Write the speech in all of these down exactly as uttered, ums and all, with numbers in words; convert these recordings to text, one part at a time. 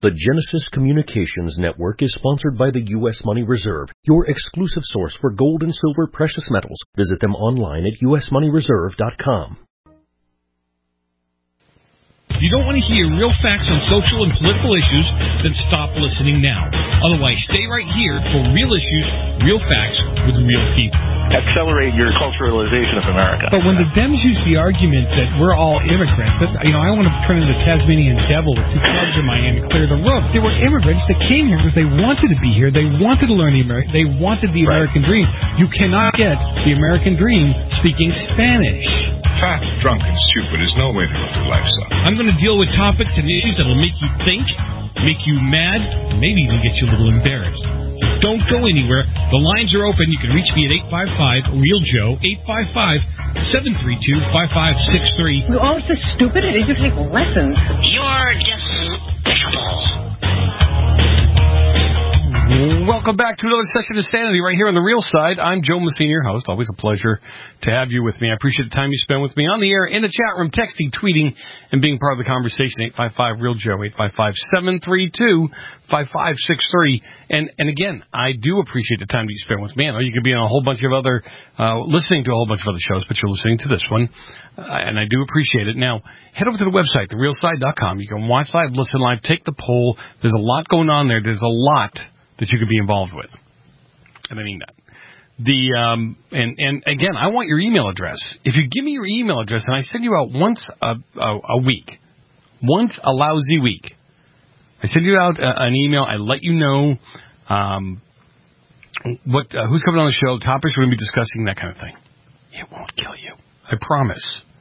The Genesis Communications Network is sponsored by the U S Money Reserve, your exclusive source for gold and silver precious metals. Visit them online at u s money reserve dot com. If you don't want to hear real facts on social and political issues, then stop listening now. Otherwise, stay right here for real issues, real facts with real people. Accelerate your culturalization of America. But when the Dems use the argument that we're all immigrants, that, you know, I want to turn into the Tasmanian devil with two clubs in my hand and clear the road. They were immigrants that came here because they wanted to be here. They wanted to learn the American. They wanted the Right. American dream. You cannot get the American dream speaking Spanish. Fat, drunk, and stupid is no way to live your life, son. I'm going to deal with topics and issues that will make you think, make you mad, and maybe even get you a little embarrassed. Don't go anywhere. The lines are open. You can reach me at eight five five, real joe, eight five five, seven three two, five five six three. You're always so stupid. I need to take lessons. You're despicable. Welcome back to another session of Sanity right here on The Real Side. I'm Joe Messina, your host. Always a pleasure to have you with me. I appreciate the time you spend with me on the air, in the chat room, texting, tweeting, and being part of the conversation. eight five five, real joe, eight five five, seven three two, five five six three. And, and again, I do appreciate the time that you spend with me. I know you could be on a whole bunch of other, uh, listening to a whole bunch of other shows, but you're listening to this one. Uh, and I do appreciate it. Now, head over to the website, the real side dot com. You can watch live, listen live, take the poll. There's a lot going on there. There's a lot that you could be involved with. And I mean that. The um, and, and again, I want your email address. If you give me your email address, and I send you out once a, a, a week, once a lousy week, I send you out a, an email. I let you know um, what uh, who's coming on the show, topics we're going to be discussing, that kind of thing. It won't kill you. I promise.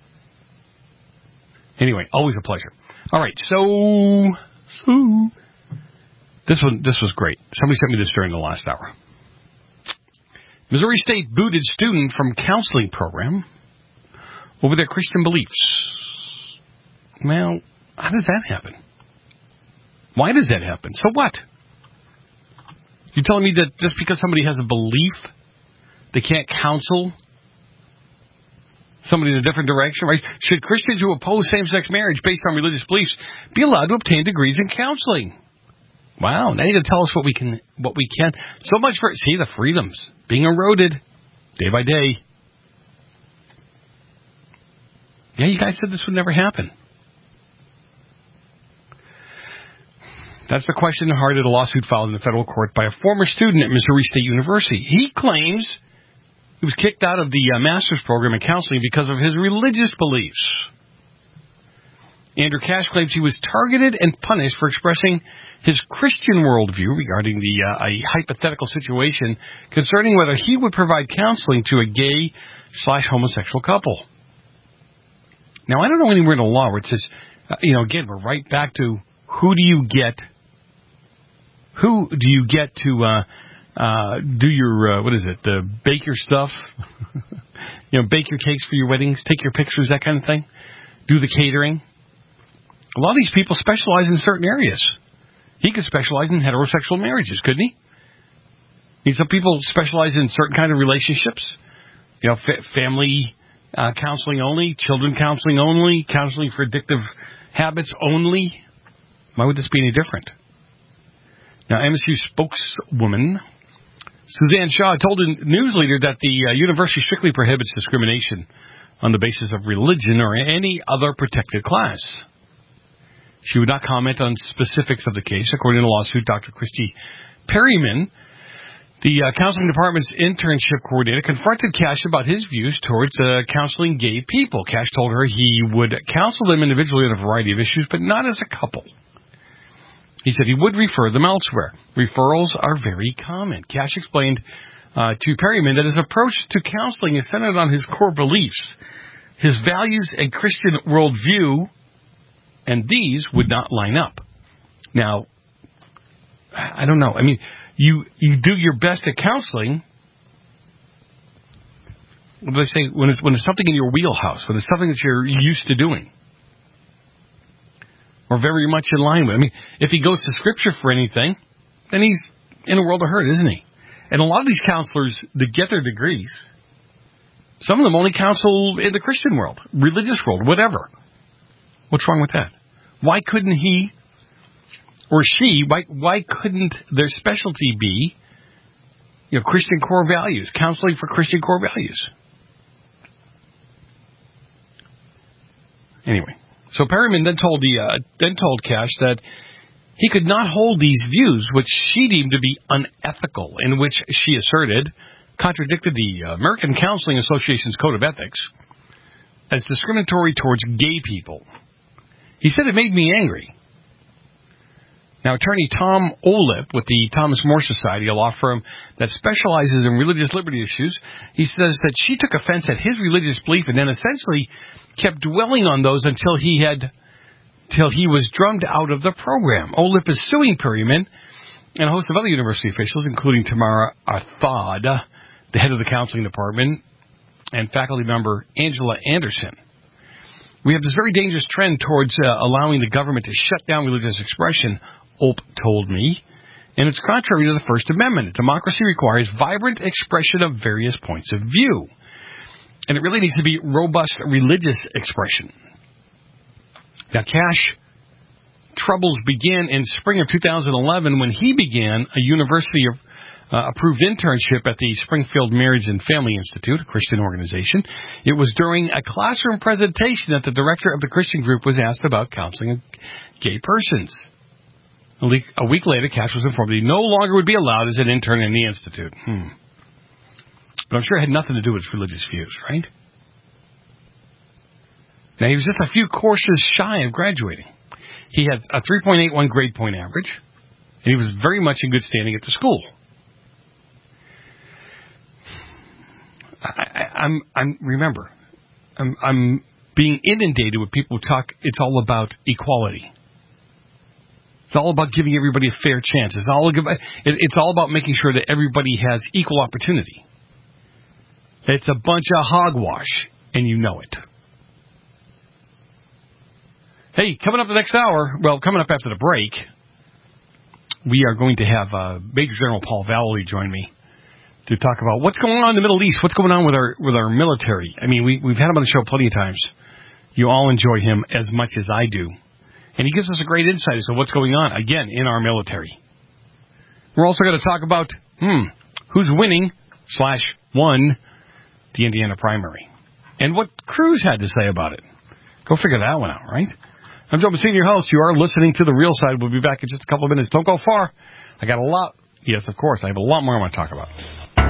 Anyway, always a pleasure. All right, so... so This one, this was great. Somebody sent me this during the last hour. Missouri State booted student from counseling program over their Christian beliefs. Well, how does that happen? Why does that happen? So what? You telling me that just because somebody has a belief, they can't counsel somebody in a different direction, right? Should Christians who oppose same-sex marriage based on religious beliefs be allowed to obtain degrees in counseling? Wow, now you got to tell us what we can, what we can. So much for, see, the freedoms being eroded day by day. Yeah, you guys said this would never happen. That's the question at the heart of the lawsuit filed in the federal court by a former student at Missouri State University. He claims he was kicked out of the uh, master's program in counseling because of his religious beliefs. Andrew Cash claims he was targeted and punished for expressing his Christian worldview regarding the uh, a hypothetical situation concerning whether he would provide counseling to a gay slash homosexual couple. Now, I don't know anywhere in the law where it says, uh, you know, again, we're right back to who do you get, who do you get to uh, uh, do your, uh, what is it, uh, bake your stuff, you know, bake your cakes for your weddings, take your pictures, that kind of thing, do the catering. A lot of these people specialize in certain areas. He could specialize in heterosexual marriages, couldn't he? I mean, some people specialize in certain kind of relationships. You know, fa- family uh, counseling only, children counseling only, counseling for addictive habits only. Why would this be any different? Now, M S U spokeswoman Suzanne Shaw told a news leader that the uh, university strictly prohibits discrimination on the basis of religion or any other protected class. She would not comment on specifics of the case. According to the lawsuit, Doctor Christy Perryman, the uh, counseling department's internship coordinator, confronted Cash about his views towards uh, counseling gay people. Cash told her he would counsel them individually on a variety of issues, but not as a couple. He said he would refer them elsewhere. Referrals are very common. Cash explained uh, to Perryman that his approach to counseling is centered on his core beliefs, his values and Christian worldview, and these would not line up. Now, I don't know. I mean, you you do your best at counseling. What do I say? When it's when it's something in your wheelhouse, when it's something that you're used to doing, or very much in line with. I mean, if he goes to Scripture for anything, then he's in a world of hurt, isn't he? And a lot of these counselors that get their degrees, some of them only counsel in the Christian world, religious world, whatever. What's wrong with that? Why couldn't he or she, why why couldn't their specialty be, you know, Christian core values, counseling for Christian core values? Anyway, so Perryman then told the uh, then told Cash that he could not hold these views, which she deemed to be unethical, and which she asserted contradicted the American Counseling Association's Code of Ethics as discriminatory towards gay people. He said it made me angry. Now, attorney Tom Olip with the Thomas More Society, a law firm that specializes in religious liberty issues, he says that she took offense at his religious belief and then essentially kept dwelling on those until he had, till he was drummed out of the program. Olip is suing Perryman and a host of other university officials, including Tamara Arthad, the head of the counseling department, and faculty member Angela Anderson. We have this very dangerous trend towards uh, allowing the government to shut down religious expression, Olp told me, and it's contrary to the First Amendment. Democracy requires vibrant expression of various points of view, and it really needs to be robust religious expression. Now, Cash troubles began in spring of two thousand eleven when he began a university of Uh, approved internship at the Springfield Marriage and Family Institute, a Christian organization. It was during a classroom presentation that the director of the Christian group was asked about counseling gay persons. A week, a week later, Cash was informed that he no longer would be allowed as an intern in the institute. Hmm. But I'm sure it had nothing to do with his religious views, right? Now, he was just a few courses shy of graduating. He had a three point eight one grade point average, and he was very much in good standing at the school. I, I, I'm, I'm, remember, I'm, I'm being inundated with people who talk, it's all about equality. It's all about giving everybody a fair chance. It's all, it's all about making sure that everybody has equal opportunity. It's a bunch of hogwash, and you know it. Hey, coming up the next hour, well, coming up after the break, we are going to have uh, Major General Paul Vallely join me to talk about what's going on in the Middle East, what's going on with our with our military. I mean, we, we've had him on the show plenty of times. You all enjoy him as much as I do. And he gives us a great insight as to what's going on, again, in our military. We're also going to talk about, hmm, who's winning, slash, won the Indiana primary. And what Cruz had to say about it. Go figure that one out, right? I'm Joe Messina, your host. You are listening to The Real Side. We'll be back in just a couple of minutes. Don't go far. I got a lot. Yes, of course. I have a lot more I want to talk about.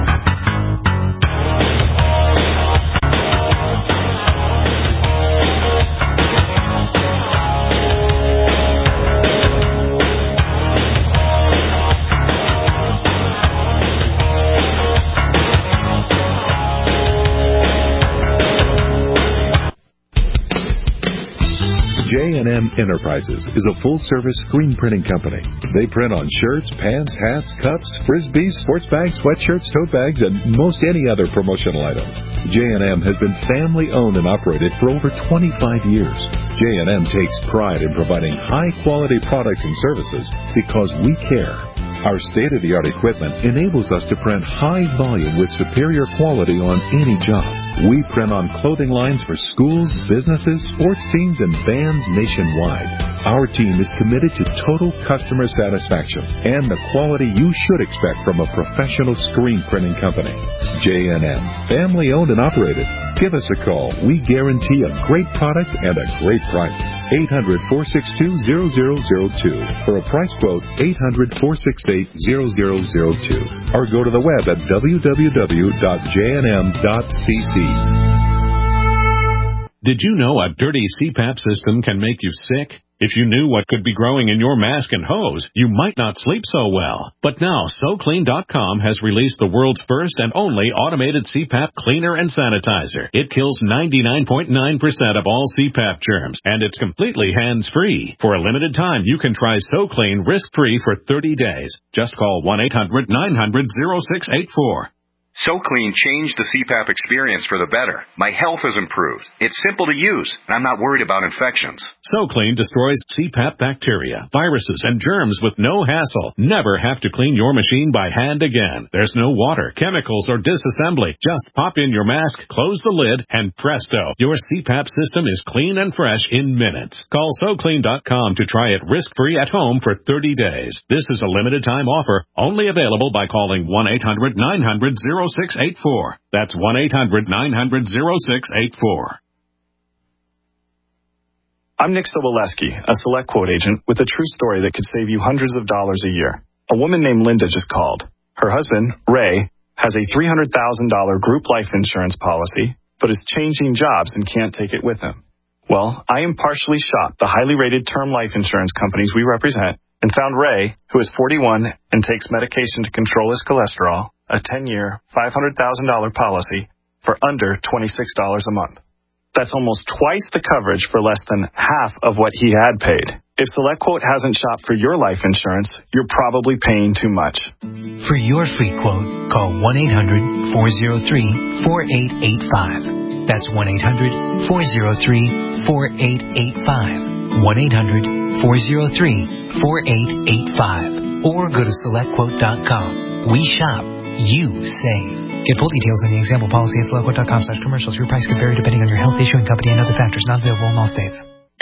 J and M Enterprises is a full-service screen printing company. They print on shirts, pants, hats, cups, frisbees, sports bags, sweatshirts, tote bags, and most any other promotional items. J and M has been family-owned and operated for over twenty-five years. J and M takes pride in providing high-quality products and services because we care. Our state-of-the-art equipment enables us to print high volume with superior quality on any job. We print on clothing lines for schools, businesses, sports teams, and bands nationwide. Our team is committed to total customer satisfaction and the quality you should expect from a professional screen printing company. J and M, family-owned and operated. Give us a call. We guarantee a great product and a great price. eight hundred, four six two, zero zero zero two. For a price quote, eight hundred, four six eight, zero zero zero two. Or go to the web at w w w dot j n m dot c c. Did you know a dirty C PAP system can make you sick? If you knew what could be growing in your mask and hose, you might not sleep so well. But now, So Clean dot com has released the world's first and only automated C PAP cleaner and sanitizer. It kills ninety-nine point nine percent of all C PAP germs, and it's completely hands-free. For a limited time, you can try So Clean risk-free for thirty days. Just call one eight hundred, nine hundred, oh six eight four. SoClean changed the C PAP experience for the better. My health has improved. It's simple to use, and I'm not worried about infections. SoClean destroys C PAP bacteria, viruses, and germs with no hassle. Never have to clean your machine by hand again. There's no water, chemicals, or disassembly. Just pop in your mask, close the lid, and presto, your C PAP system is clean and fresh in minutes. Call So Clean dot com to try it risk-free at home for thirty days. This is a limited-time offer, only available by calling one eight hundred nine hundred oh six eight four. That's one eight hundred nine hundred oh six eight four. I'm Nick Soboleski, a Select Quote agent with a true story that could save you hundreds of dollars a year. A woman named Linda just called. Her husband, Ray, has a three hundred thousand dollars group life insurance policy, but is changing jobs and can't take it with him. Well, I impartially shopped the highly rated term life insurance companies we represent and found Ray, who is forty-one and takes medication to control his cholesterol, a ten-year, five hundred thousand dollars policy for under twenty-six dollars a month. That's almost twice the coverage for less than half of what he had paid. If SelectQuote hasn't shopped for your life insurance, you're probably paying too much. For your free quote, call one eight hundred four oh three four eight eight five. That's one eight hundred four oh three four eight eight five. one eight hundred four oh three four eight eight five. Or go to select quote dot com. We shop. You save. Get full details in the example policy at select quote dot com slash commercials. Your price can vary depending on your health, issuing company, and other factors. Not available in all states.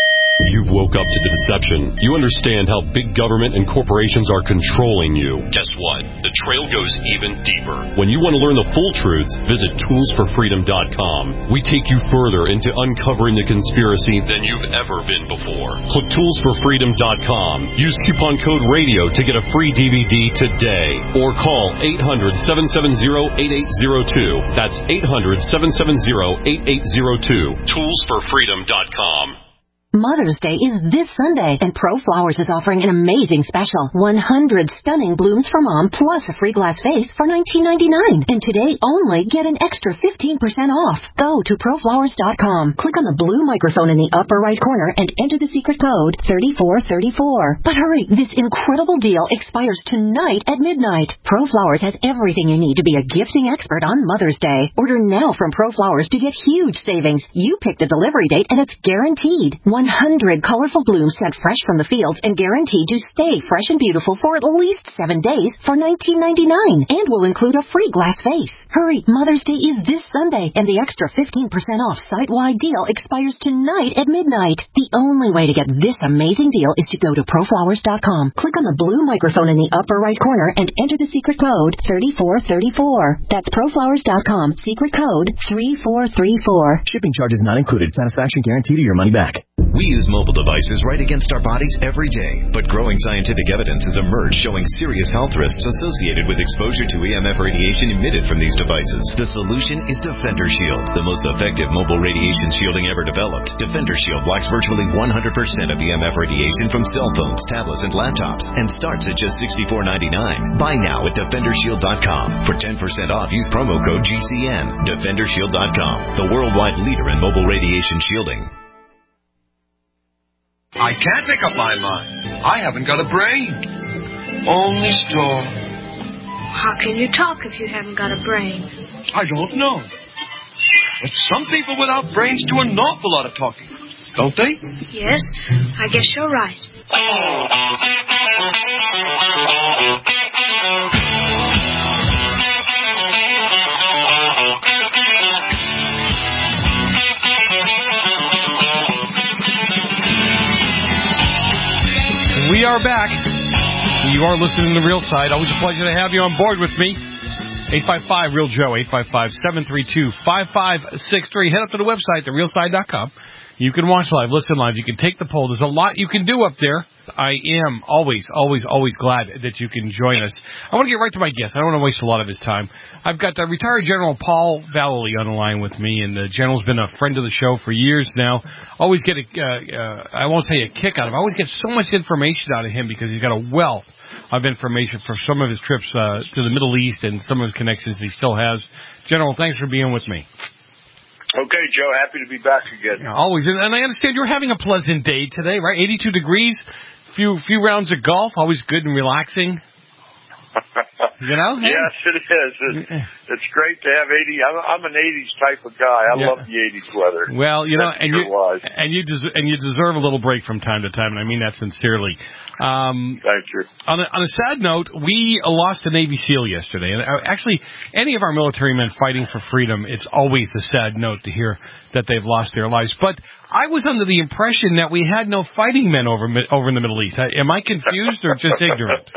You woke up to the deception. You understand how big government and corporations are controlling you. Guess what? The trail goes even deeper. When you want to learn the full truth, visit tools for freedom dot com. We take you further into uncovering the conspiracy than you've ever been before. Click tools for freedom dot com. Use coupon code radio to get a free D V D today. Or call eight hundred seven seven zero eight eight zero two. That's eight hundred seven seven zero eight eight zero two. tools for freedom dot com. Mother's Day is this Sunday, and ProFlowers is offering an amazing special. one hundred stunning blooms for mom, plus a free glass vase for nineteen ninety-nine. And today only, get an extra fifteen percent off. Go to pro flowers dot com. Click on the blue microphone in the upper right corner and enter the secret code thirty-four thirty-four. But hurry, this incredible deal expires tonight at midnight. ProFlowers has everything you need to be a gifting expert on Mother's Day. Order now from ProFlowers to get huge savings. You pick the delivery date and it's guaranteed. one hundred colorful blooms sent fresh from the fields and guaranteed to stay fresh and beautiful for at least seven days for nineteen ninety-nine, and will include a free glass vase. Hurry, Mother's Day is this Sunday, and the extra fifteen percent off site-wide deal expires tonight at midnight. The only way to get this amazing deal is to go to pro flowers dot com. Click on the blue microphone in the upper right corner and enter the secret code thirty-four thirty-four. That's pro flowers dot com, secret code three four three four. Shipping charges not included. Satisfaction guaranteed or your money back. We use mobile devices right against our bodies every day, but growing scientific evidence has emerged showing serious health risks associated with exposure to E M F radiation emitted from these devices. The solution is Defender Shield, the most effective mobile radiation shielding ever developed. Defender Shield blocks virtually one hundred percent of E M F radiation from cell phones, tablets, and laptops, and starts at just sixty-four ninety-nine. Buy now at defender shield dot com. For ten percent off, use promo code G C N. defender shield dot com, the worldwide leader in mobile radiation shielding. I can't make up my mind. I haven't got a brain. Only straw. How can you talk if you haven't got a brain? I don't know. But some people without brains do an awful lot of talking, don't they? Yes, I guess you're right. We are back. You are listening to The Real Side. Always a pleasure to have you on board with me. eight five five, real Joe, eight five five, seven three two, five five six three. Head up to the website, the real side dot com. You can watch live, listen live. You can take the poll. There's a lot you can do up there. I am always, always, always glad that you can join us. I want to get right to my guest. I don't want to waste a lot of his time. I've got uh, retired General Paul Vallely on the line with me, and the General's been a friend of the show for years now. Always get a, uh, uh, I won't say a kick out of him. I always get so much information out of him because he's got a wealth of information for some of his trips uh, to the Middle East and some of his connections he still has. General, thanks for being with me. Okay, Joe, happy to be back again. Yeah, always. And, and I understand you're having a pleasant day today, right? eighty-two degrees, few few rounds of golf, always good and relaxing. You know? Hey. Yes, it is. It's, it's great to have eighty. I'm, I'm an eighties type of guy. I yeah. love the eighties weather. Well, you know, That's and sure you was. and you des- and you deserve a little break from time to time, and I mean that sincerely. Um, Thank you. On a, on a sad note, we lost a Navy SEAL yesterday, and actually, any of our military men fighting for freedom, it's always a sad note to hear that they've lost their lives. But I was under the impression that we had no fighting men over over in the Middle East. Am I confused or just ignorant?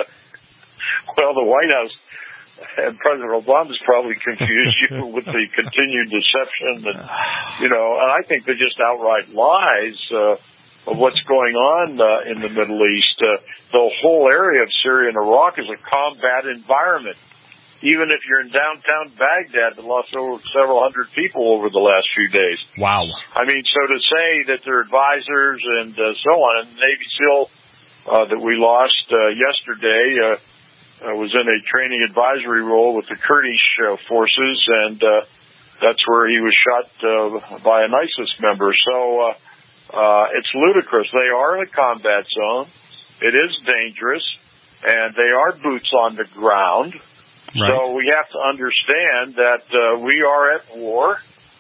Well, the White House and President Obama's probably confused you with the continued deception, and you know, and I think they're just outright lies uh, of what's going on uh, in the Middle East. Uh, the whole area of Syria and Iraq is a combat environment. Even if you're in downtown Baghdad, that lost over several hundred people over the last few days. Wow. I mean, so to say that they're advisors and uh, so on, and Navy SEAL uh, that we lost uh, yesterday uh, uh, was in a training advisory role with the Kurdish uh, forces, and uh, that's where he was shot uh, by an ISIS member. So uh, uh, it's ludicrous. They are in a combat zone. It is dangerous, and they are boots on the ground. Right. So we have to understand that uh, we are at war,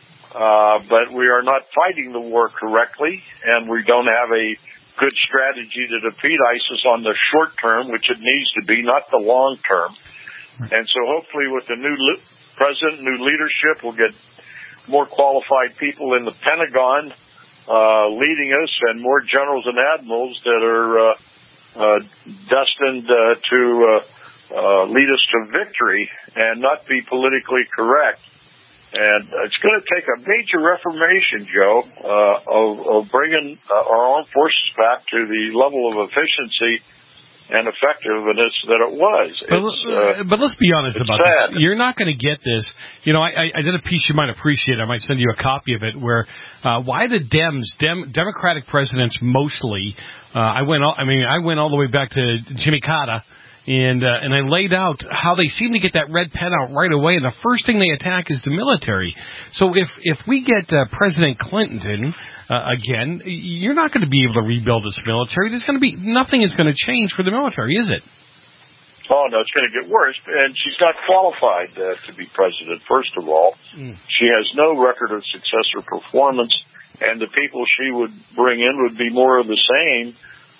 uh, but we are not fighting the war correctly, and we don't have a good strategy to defeat ISIS on the short term, which it needs to be, not the long term. Right. And so hopefully with the new li- president, new leadership, we'll get more qualified people in the Pentagon uh, leading us, and more generals and admirals that are uh, uh, destined uh, to uh, Uh, lead us to victory and not be politically correct. And it's going to take a major reformation, Joe, uh, of, of bringing uh, our armed forces back to the level of efficiency and effectiveness that it was. But, uh, but let's be honest about sad. this. You're not going to get this. You know, I, I did a piece you might appreciate. I might send you a copy of it where uh, why the Dems, Dem, Democratic presidents mostly, uh, I went all, I mean, I went all the way back to Jimmy Carter. And uh, and I laid out how they seem to get that red pen out right away, and the first thing they attack is the military. So if if we get uh, President Clinton uh, again, you're not going to be able to rebuild this military. There's going to be nothing is going to change for the military, is it? Oh no, it's going to get worse. And she's not qualified uh, to be president. First of all, mm. she has no record of success or performance, and the people she would bring in would be more of the same.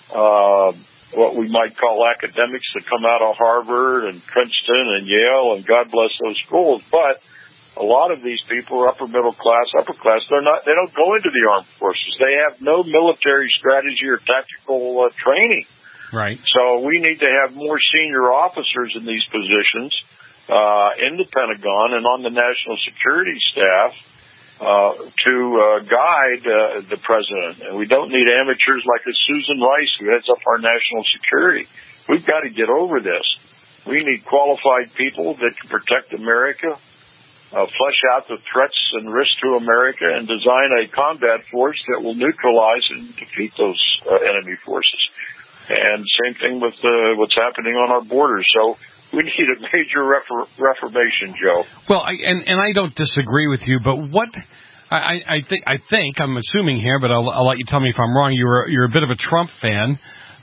Uh, what we might call academics that come out of Harvard and Princeton and Yale, and God bless those schools. But a lot of these people are upper middle class, upper class. They're not, they don't go into the armed forces. They have no military strategy or tactical uh, training. Right. So we need to have more senior officers in these positions, uh, in the Pentagon and on the national security staff, Uh, to uh, guide uh, the president. And we don't need amateurs like a Susan Rice who heads up our national security. We've got to get over this. We need qualified people that can protect America, uh, flesh out the threats and risks to America, and design a combat force that will neutralize and defeat those uh, enemy forces. And same thing with uh, what's happening on our borders. So we need a major refor- reformation, Joe. Well, I, and and I don't disagree with you, but what I, I think I think I'm assuming here, but I'll, I'll let you tell me if I'm wrong. You're you're a bit of a Trump fan.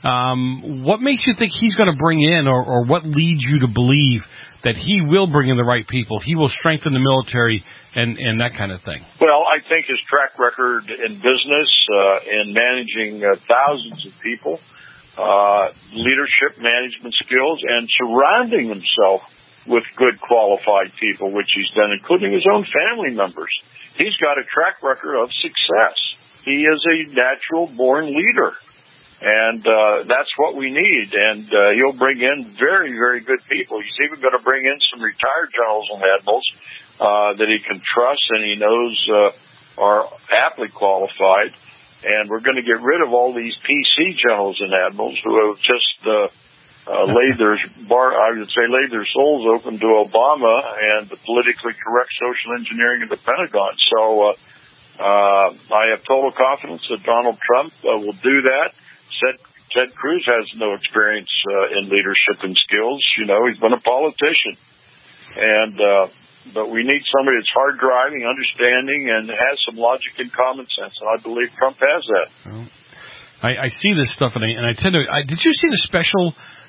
Um, what makes you think he's going to bring in, or, or what leads you to believe that he will bring in the right people? He will strengthen the military and and that kind of thing. Well, I think his track record in business, uh, in managing uh, thousands of people. Uh, leadership management skills, and surrounding himself with good qualified people, which he's done, including his own family members. He's got a track record of success. He is a natural born leader, and uh, that's what we need. And uh, he'll bring in very, very good people. He's even going to bring in some retired generals and admirals uh, that he can trust and he knows uh, are aptly qualified. And we're going to get rid of all these P C generals and admirals who have just uh, uh, laid their bar, I would say, laid their souls open to Obama and the politically correct social engineering of the Pentagon. So uh, uh, I have total confidence that Donald Trump uh, will do that. Ted, Ted Cruz has no experience uh, in leadership and skills. You know, he's been a politician, and uh, but we need somebody that's hard driving, understanding, and has some logic and common sense. And I believe Trump has that. Well, I, I see this stuff, and I, and I tend to. I, did you see the special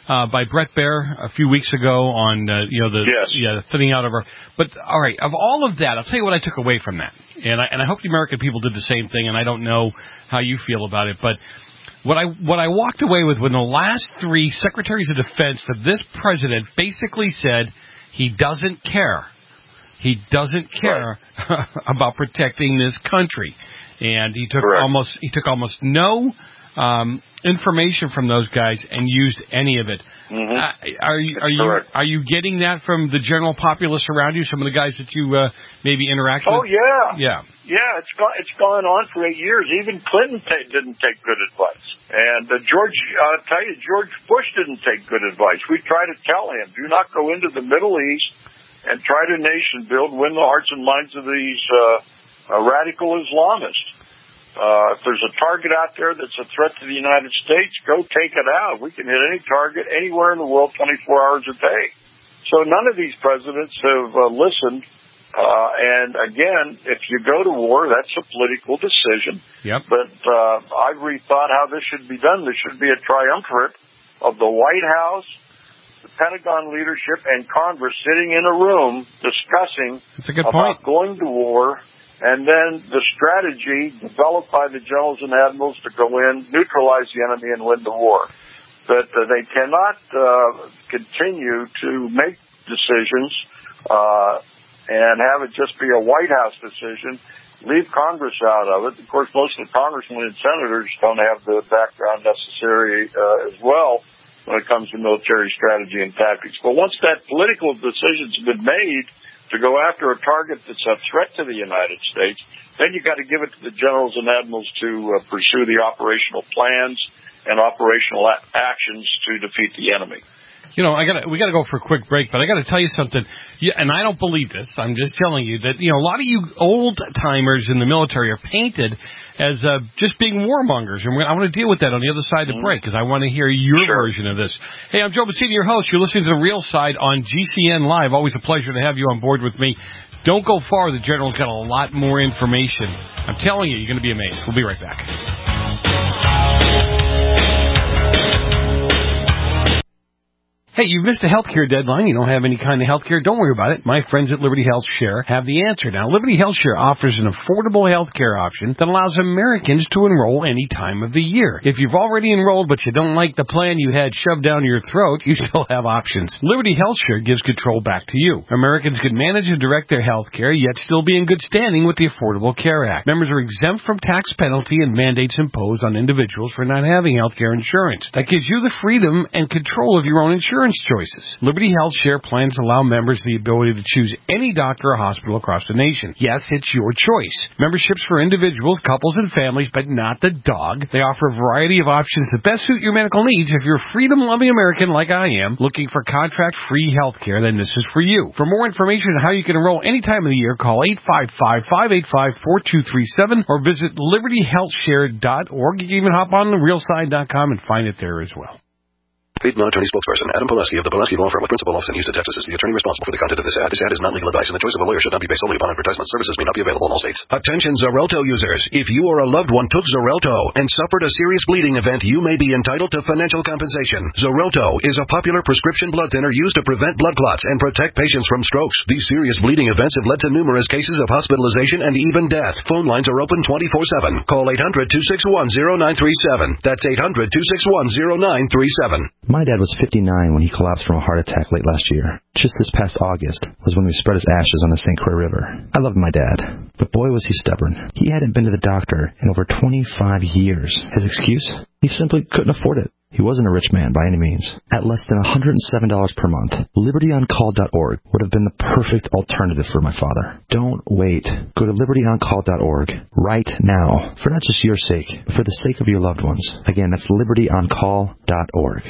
uh, by Brett Baer a few weeks ago on, uh, you know, the, yes. yeah, the thinning out of our, but all right, of all of that, I'll tell you what I took away from that. And I, and I hope the American people did the same thing, and I don't know how you feel about it, but what I, what I walked away with when the last three secretaries of defense of this president basically said he doesn't care. He doesn't care right. about protecting this country. And he took Correct. almost, he took almost no, um, information from those guys and used any of it. Mm-hmm. Uh, are you are you Correct. are you getting that from the general populace around you? Some of the guys that you uh, maybe interact oh, with? Oh yeah, yeah, yeah. It's gone. It's gone on for eight years. Even Clinton t- didn't take good advice, and uh, George. I'll tell you, George Bush didn't take good advice. We try to tell him, do not go into the Middle East and try to nation build, win the hearts and minds of these uh, uh, radical Islamists. Uh, if there's a target out there that's a threat to the United States, go take it out. We can hit any target anywhere in the world twenty-four hours a day. So none of these presidents have uh, listened. Uh, and again, if you go to war, that's a political decision. Yep. But uh, I've rethought how this should be done. There should be a triumvirate of the White House, the Pentagon leadership, and Congress sitting in a room discussing that's a good about point. going to war. And then the strategy developed by the generals and admirals to go in, neutralize the enemy, and win the war. But uh, they cannot uh, continue to make decisions uh, and have it just be a White House decision, leave Congress out of it. Of course, most of the congressmen and senators don't have the background necessary uh, as well when it comes to military strategy and tactics. But once that political decision's been made to go after a target that's a threat to the United States, then you got to give it to the generals and admirals to uh, pursue the operational plans and operational a- actions to defeat the enemy. You know, I got we got to go for a quick break, but I got to tell you something. Yeah, and I don't believe this. I'm just telling you that, you know, a lot of you old timers in the military are painted as uh, just being warmongers, and I want to deal with that on the other side of the break because I want to hear your sure. version of this. Hey, I'm Joe Bassini, your host. You're listening to The Real Side on G C N Live. Always a pleasure to have you on board with me. Don't go far. The General's got a lot more information. I'm telling you, you're going to be amazed. We'll be right back. Hey, you've missed a healthcare deadline. You don't have any kind of healthcare. Don't worry about it. My friends at Liberty Health Share have the answer. Now, Liberty Health Share offers an affordable healthcare option that allows Americans to enroll any time of the year. If you've already enrolled but you don't like the plan you had shoved down your throat, you still have options. Liberty Health Share gives control back to you. Americans can manage and direct their healthcare, yet still be in good standing with the Affordable Care Act. Members are exempt from tax penalty and mandates imposed on individuals for not having healthcare insurance. That gives you the freedom and control of your own insurance choices. Liberty Health Share plans allow members the ability to choose any doctor or hospital across the nation. Yes, it's your choice. Memberships for individuals, couples, and families, but not the dog. They offer a variety of options that best suit your medical needs. If you're a freedom-loving American like I am, looking for contract-free health care, then this is for you. For more information on how you can enroll any time of the year, call eight five five, five eight five, four two three seven or visit liberty health share dot org. You can even hop on the real side dot com and find it there as well. Piedmont Attorney Spokesperson Adam Pulaski of the Pulaski Law Firm with principal office in Houston, Texas, is the attorney responsible for the content of this ad. This ad is not legal advice, and the choice of a lawyer should not be based solely upon advertisement. Services may not be available in all states. Attention Xarelto users. If you or a loved one took Xarelto and suffered a serious bleeding event, you may be entitled to financial compensation. Xarelto is a popular prescription blood thinner used to prevent blood clots and protect patients from strokes. These serious bleeding events have led to numerous cases of hospitalization and even death. Phone lines are open twenty-four seven. Call eight hundred, two six one, zero nine three seven. That's eight hundred, two six one, zero nine three seven. My dad was fifty-nine when he collapsed from a heart attack late last year. Just this past August was when we spread his ashes on the Saint Croix River. I loved my dad, but boy was he stubborn. He hadn't been to the doctor in over twenty-five years. His excuse? He simply couldn't afford it. He wasn't a rich man by any means. At less than one hundred seven dollars per month, liberty on call dot org would have been the perfect alternative for my father. Don't wait. Go to liberty on call dot org right now, for not just your sake, but for the sake of your loved ones. Again, that's liberty on call dot org.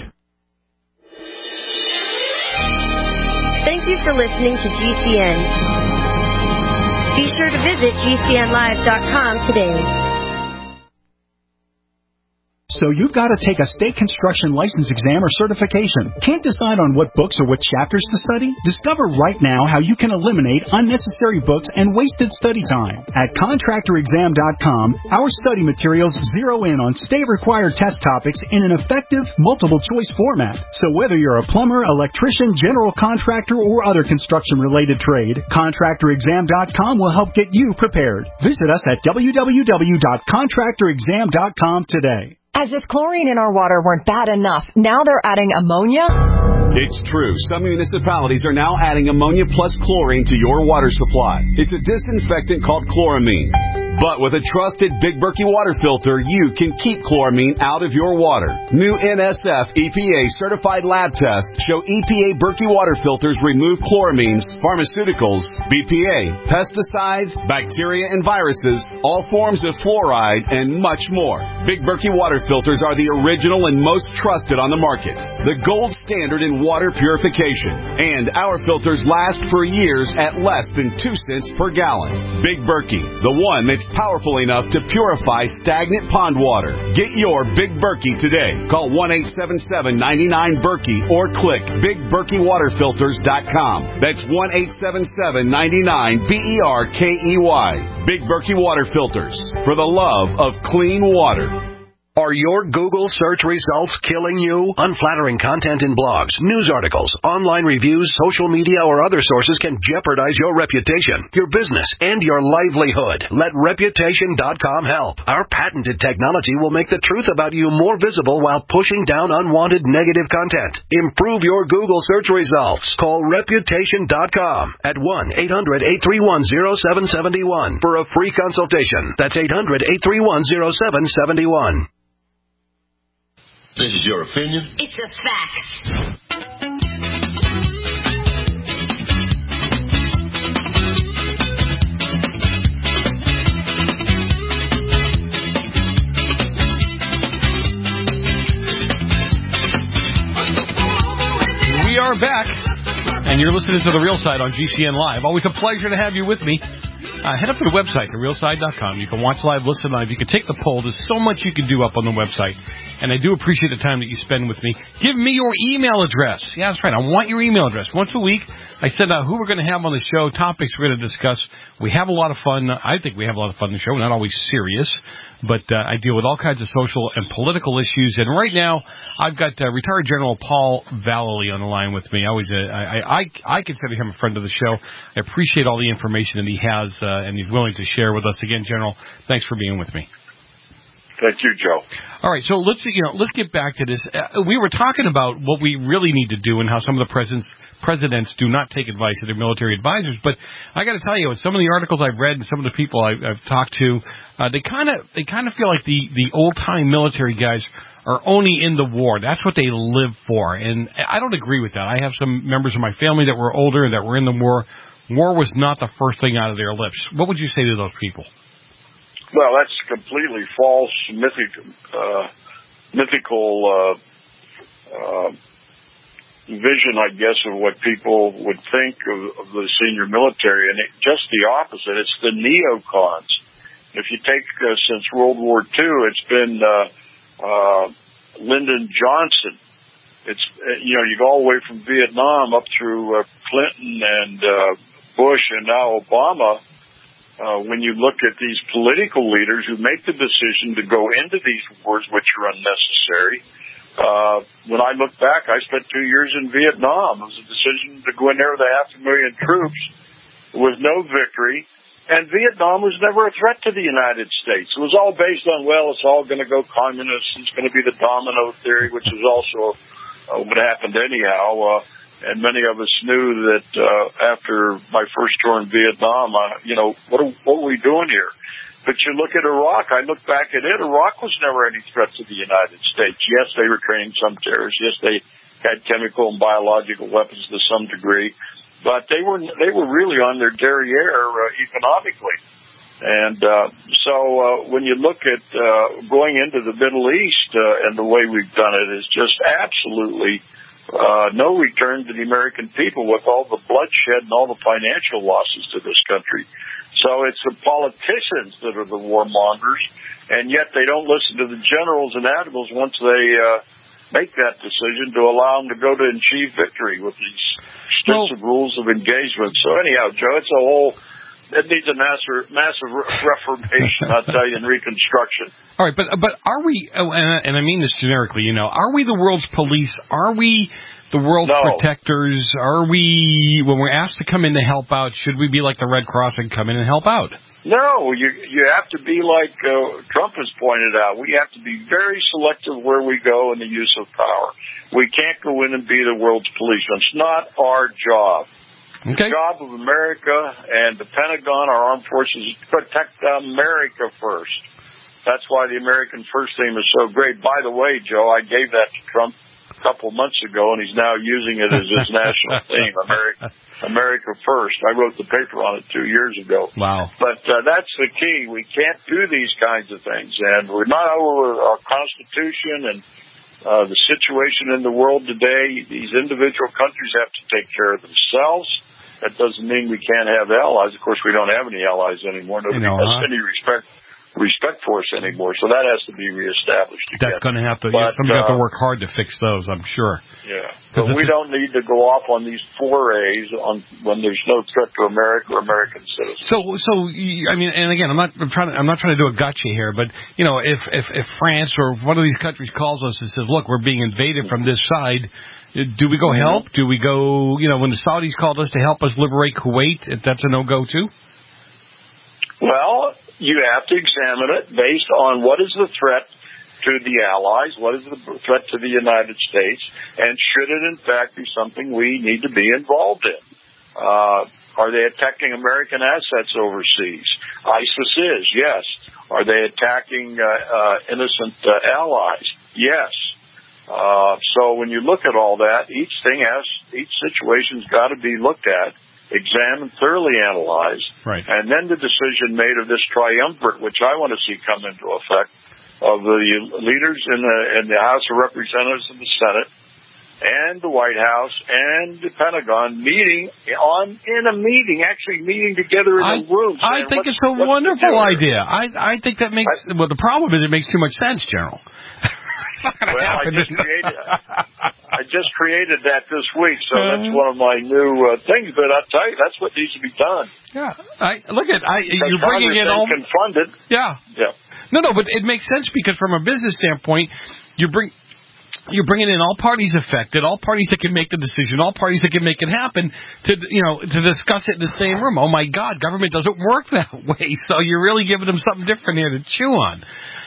Thank you for listening to G C N. Be sure to visit G C N live dot com today. So you've got to take a state construction license exam or certification. Can't decide on what books or what chapters to study? Discover right now how you can eliminate unnecessary books and wasted study time. At contractor exam dot com, our study materials zero in on state-required test topics in an effective, multiple-choice format. So whether you're a plumber, electrician, general contractor, or other construction-related trade, contractor exam dot com will help get you prepared. Visit us at w w w dot contractor exam dot com today. As if chlorine in our water weren't bad enough, now they're adding ammonia? It's true. Some municipalities are now adding ammonia plus chlorine to your water supply. It's a disinfectant called chloramine. But with a trusted Big Berkey water filter, you can keep chloramine out of your water. New N S F E P A certified lab tests show E P A Berkey water filters remove chloramines, pharmaceuticals, B P A, pesticides, bacteria and viruses, all forms of fluoride, and much more. Big Berkey water filters are the original and most trusted on the market. The gold standard in water purification. And our filters last for years at less than two cents per gallon. Big Berkey, the one that's powerful enough to purify stagnant pond water. Get your Big Berkey today. Call one eight seven seven, nine nine, Berkey or click big berkey water filters dot com. That's one eight seven seven, nine nine, B E R K E Y. Big Berkey Water Filters. For the love of clean water. Are your Google search results killing you? Unflattering content in blogs, news articles, online reviews, social media, or other sources can jeopardize your reputation, your business, and your livelihood. Let reputation dot com help. Our patented technology will make the truth about you more visible while pushing down unwanted negative content. Improve your Google search results. Call reputation dot com at one eight hundred, eight three one, zero seven seven one for a free consultation. That's eight hundred, eight three one, zero seven seven one. This is your opinion? It's a fact. We are back, and you're listening to The Real Side on G C N Live. Always a pleasure to have you with me. Uh, head up to the website, the real side dot com. You can watch live, listen live. You can take the poll. There's so much you can do up on the website. And I do appreciate the time that you spend with me. Give me your email address. Yeah, that's right. I want your email address. Once a week, I send out who we're going to have on the show, topics we're going to discuss. We have a lot of fun. I think we have a lot of fun on the show. We're not always serious, but uh, I deal with all kinds of social and political issues. And right now, I've got uh, retired General Paul Vallely on the line with me. I always, uh, I, I, I consider him a friend of the show. I appreciate all the information that he has uh, and he's willing to share with us. Again, General, thanks for being with me. Thank you, Joe. All right, so let's you know let's get back to this. Uh, we were talking about what we really need to do and how some of the presidents presidents do not take advice of their military advisors. But I got to tell you, with some of the articles I've read and some of the people I've, I've talked to, uh, they kind of they kind of feel like the the old time military guys are only in the war. That's what they live for, and I don't agree with that. I have some members of my family that were older and that were in the war. War was not the first thing out of their lips. What would you say to those people? Well, that's completely false, mythic, uh, mythical uh, uh, vision, I guess, of what people would think of, of the senior military, and it, just the opposite. It's the neocons. If you take uh, since World War Two, it's been uh, uh, Lyndon Johnson. It's uh, you know you go all the way from Vietnam up through uh, Clinton and uh, Bush and now Obama. Uh, when you look at these political leaders who make the decision to go into these wars, which are unnecessary, uh, when I look back, I spent two years in Vietnam. It was a decision to go in there with a half a million troops with no victory, and Vietnam was never a threat to the United States. It was all based on, well, it's all going to go communist. It's going to be the domino theory, which is also uh, what happened anyhow. Uh, And many of us knew that uh, after my first tour in Vietnam, uh, you know, what are, what are we doing here? But you look at Iraq, I look back at it, Iraq was never any threat to the United States. Yes, they were training some terrorists. Yes, they had chemical and biological weapons to some degree. But they were they were really on their derriere uh, economically. And uh, so uh, when you look at uh, going into the Middle East uh, and the way we've done it is just absolutely Uh, no return to the American people with all the bloodshed and all the financial losses to this country. So it's the politicians that are the warmongers, and yet they don't listen to the generals and admirals once they uh, make that decision to allow them to go to achieve victory with these extensive well, rules of engagement. So anyhow, Joe, it's a whole... It needs a massive, massive reformation, I'll tell you, in Reconstruction. All right, but but are we, oh, and, and I mean this generically, you know, are we the world's police? Are we the world's no. protectors? Are we, when we're asked to come in to help out, should we be like the Red Cross and come in and help out? No, you you have to be like uh, Trump has pointed out. We have to be very selective where we go in the use of power. We can't go in and be the world's policeman. It's not our job. Okay. The job of America and the Pentagon, our armed forces, is to protect America first. That's why the American First theme is so great. By the way, Joe, I gave that to Trump a couple months ago, and he's now using it as his national theme, America, America First. I wrote the paper on it two years ago. Wow. But uh, that's the key. We can't do these kinds of things, and we're not over our Constitution and uh, the situation in the world today. These individual countries have to take care of themselves. That doesn't mean we can't have allies. Of course, we don't have any allies anymore. Nobody know, has huh? any respect respect for us anymore. So that has to be reestablished again. That's going to have to. But, yeah, somebody uh, have to work hard to fix those, I'm sure. Yeah, but we don't need to go off on these forays on when there's no threat to America or American citizens. So, so I mean, and again, I'm not I'm trying to, I'm not trying to do a gotcha here, but you know, if if if France or one of these countries calls us and says, "Look, we're being invaded from this side." Do we go help? Do we go, you know, when the Saudis called us to help us liberate Kuwait, that's a no-go too? Well, you have to examine it based on what is the threat to the allies, what is the threat to the United States, and should it in fact be something we need to be involved in? Uh, are they attacking American assets overseas? ISIS is, yes. Are they attacking uh, uh, innocent uh, allies? Yes. Uh, so when you look at all that, each thing has, each situation's got to be looked at, examined, thoroughly analyzed, right. And then the decision made of this triumvirate, which I want to see come into effect, of the leaders in the in the House of Representatives and the Senate, and the White House and the Pentagon meeting on in a meeting, actually meeting together in I, a room. I think it's a wonderful idea. I I think that makes I, well. The problem is it makes too much sense, General. Well, I just created I just created that this week, so that's one of my new uh, things. But I tell you, that's what needs to be done. Yeah, I look at I. Because you're bringing it all. Can fund it. Yeah, yeah. No, no, but it makes sense because from a business standpoint, you bring. You're bringing in all parties affected, all parties that can make the decision, all parties that can make it happen to, you know, to discuss it in the same room. Oh my God, government doesn't work that way. So you're really giving them something different here to chew on.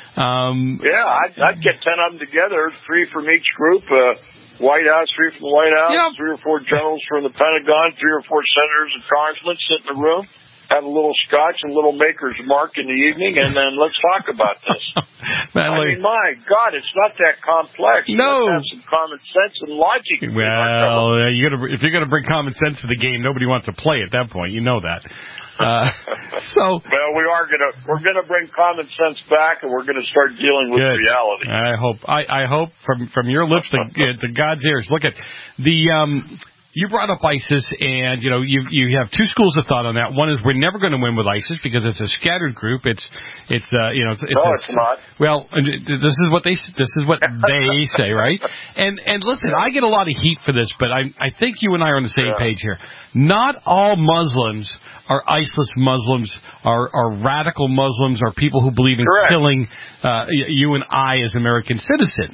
Um, yeah, I'd, I'd get ten of them together, three from each group. Uh, White House, three from the White House, yep. three or four generals from the Pentagon, three or four senators and congressmen sit in the room. Have a little scotch and a little maker's mark in the evening, and then let's talk about this. Man, I mean, my God, it's not that complex. No. You have some common sense and logic. Well, you gotta, if you're going to bring common sense to the game, nobody wants to play at that point. You know that. Uh, so well, we are gonna we're gonna bring common sense back, and we're gonna start dealing with good. reality. I hope. I, I hope from from your lips to, to God's ears. Look at the. Um, You brought up ISIS, and, you know, you you have two schools of thought on that. One is we're never going to win with ISIS because it's a scattered group. It's, it's uh, you know, it's, it's no, a, it's not. Well, this is what they this is what they say, right? And and listen, I get a lot of heat for this, but I I think you and I are on the same yeah. page here. Not all Muslims are ISIS Muslims, are are radical Muslims, are people who believe in Correct. killing uh, you and I as American citizens.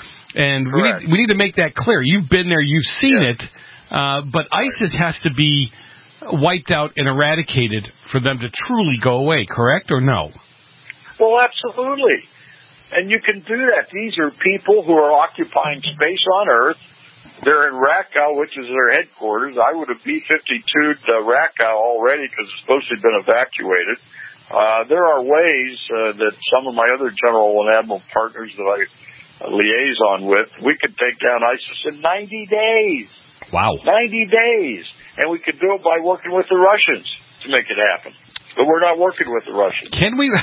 And we need, we need to make that clear. You've been there, you've seen yeah. it. Uh, but ISIS has to be wiped out and eradicated for them to truly go away, correct or no? Well, absolutely. And you can do that. These are people who are occupying space on Earth. They're in Raqqa, which is their headquarters. I would have B fifty-two'd uh, Raqqa already because it's supposed to have been evacuated. Uh, there are ways uh, that some of my other general and admiral partners that I uh, liaison with, we could take down ISIS in ninety days. Wow. ninety days. And we could do it by working with the Russians to make it happen. But we're not working with the Russians. Can we?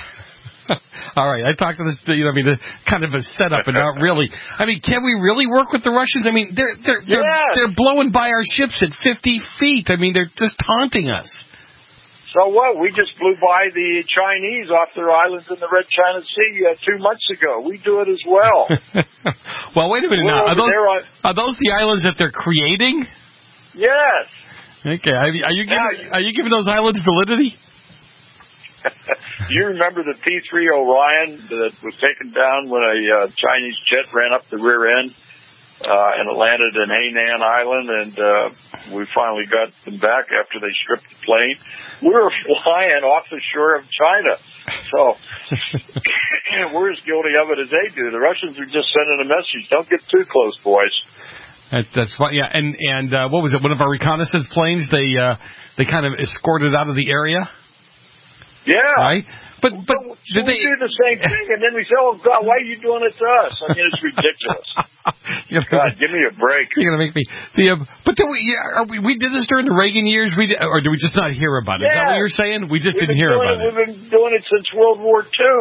All right. I talked to this, you know, I mean, the, kind of a setup and not really. I mean, can we really work with the Russians? I mean, they're, they're, they're, yes. they're blowing by our ships at fifty feet. I mean, they're just taunting us. So what? We just blew by the Chinese off their islands in the Red China Sea uh, two months ago. We do it as well. Well, wait a minute We're now. Are over those, there on- are those the islands that they're creating? Yes. Okay. Are you, are you, Now, giving, are you giving those islands validity? Do you remember the P three Orion that was taken down when a uh, Chinese jet ran up the rear end uh, and it landed in Hainan Island, and uh, we finally got them back after they stripped the plane? We were flying off the shore of China, so we're as guilty of it as they do. The Russians are just sending a message: don't get too close, boys. That, that's fine. Yeah, and and uh, what was it? One of our reconnaissance planes. They uh, they kind of escorted out of the area. Yeah. Right? But but so, did so they we do the same thing, and then we say, "Oh God, why are you doing it to us?" I mean, it's ridiculous. God, give me a break. You're gonna make me. The, uh, but did we, yeah, are we we did this during the Reagan years. We did, or did we just not hear about it? Yeah. Is that what you're saying? We just We've didn't hear about it, it. We've been doing it since World War Two.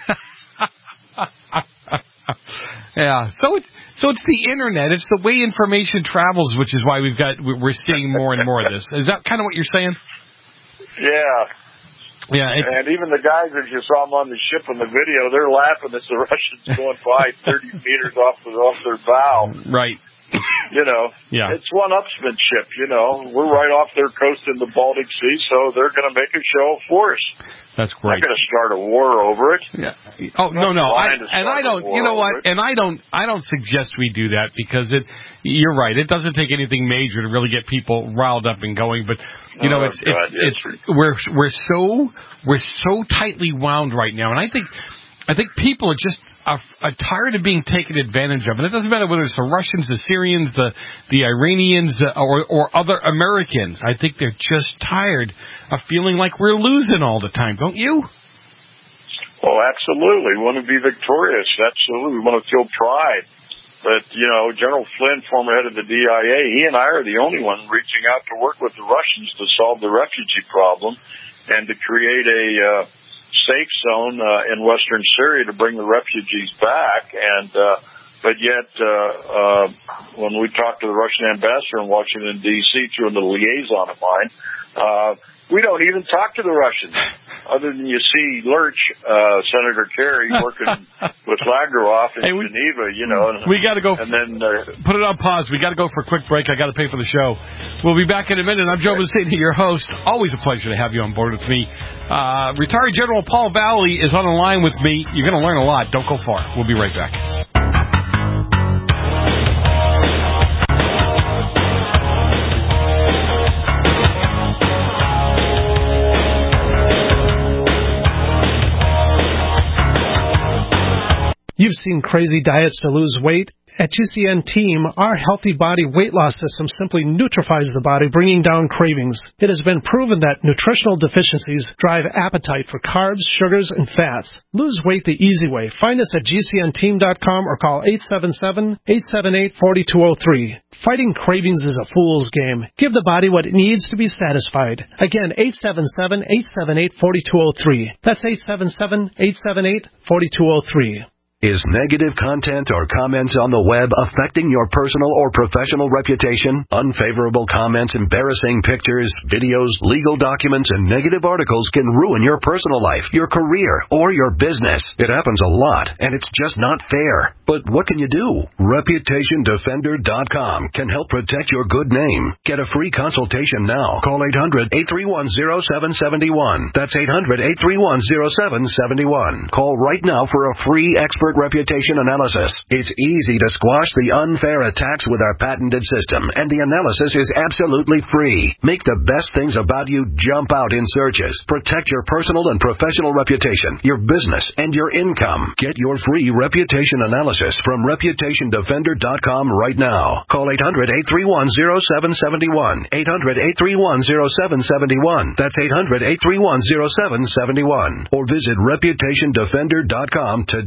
Yeah. So it's so it's the internet. It's the way information travels, which is why we've got we're seeing more and more of this. Is that kind of what you're saying? Yeah. Yeah, it's, and even the guys, if you saw them on the ship in the video, they're laughing as the Russians going by thirty meters off the, off their bow. Right. You know, yeah. It's one-upsmanship, you know. We're right off their coast in the Baltic Sea, so they're going to make a show of force. That's great. They're going to start a war over it. Yeah. Oh no, no, I, and I don't. You know what? It. And I don't. I don't suggest we do that because it. You're right. It doesn't take anything major to really get people riled up and going. But you know, oh, it's God, it's, yes. it's we're we're so we're so tightly wound right now, and I think. I think people are just are, are tired of being taken advantage of, and it doesn't matter whether it's the Russians, the Syrians, the the Iranians, uh, or or other Americans. I think they're just tired of feeling like we're losing all the time, don't you? Oh, absolutely. We want to be victorious. Absolutely, we want to feel pride. But you know, General Flynn, former head of the D I A, he and I are the only one reaching out to work with the Russians to solve the refugee problem and to create a uh, safe zone uh, in western Syria to bring the refugees back. And uh, but yet, uh, uh, when we talked to the Russian ambassador in Washington, D C through a liaison of mine, uh, we don't even talk to the Russians. Other than you see Lurch, uh, Senator Kerry, working with Lageroff in hey, we, Geneva, you know. And, we got to go. And then uh, put it on pause. We got to go for a quick break. I got to pay for the show. We'll be back in a minute. I'm Joe Vicini, your host. Always a pleasure to have you on board with me. Uh, retired General Paul Valley is on the line with me. You're going to learn a lot. Don't go far. We'll be right back. You've seen crazy diets to lose weight. At G C N Team, our Healthy Body Weight Loss System simply neutralizes the body, bringing down cravings. It has been proven that nutritional deficiencies drive appetite for carbs, sugars, and fats. Lose weight the easy way. Find us at G C N team dot com or call eight seven seven, eight seven eight, four two zero three. Fighting cravings is a fool's game. Give the body what it needs to be satisfied. Again, eight seven seven, eight seven eight, four two zero three. That's eight seven seven, eight seven eight, four two zero three. Is negative content or comments on the web affecting your personal or professional reputation? Unfavorable comments, embarrassing pictures, videos, legal documents, and negative articles can ruin your personal life, your career, or your business. It happens a lot, and it's just not fair. But what can you do? Reputation Defender dot com can help protect your good name. Get a free consultation now. Call eight hundred, eight three one, zero seven seven one. That's eight hundred, eight three one, zero seven seven one. Call right now for a free expert reputation analysis. It's easy to squash the unfair attacks with our patented system, and the analysis is absolutely free. Make the best things about you jump out in searches. Protect your personal and professional reputation, your business, and your income. Get your free reputation analysis from Reputation Defender dot com right now. Call eight hundred, eight three one, zero seven seven one. eight hundred, eight three one, zero seven seven one. That's eight hundred, eight three one, zero seven seven one. Or visit Reputation Defender dot com today.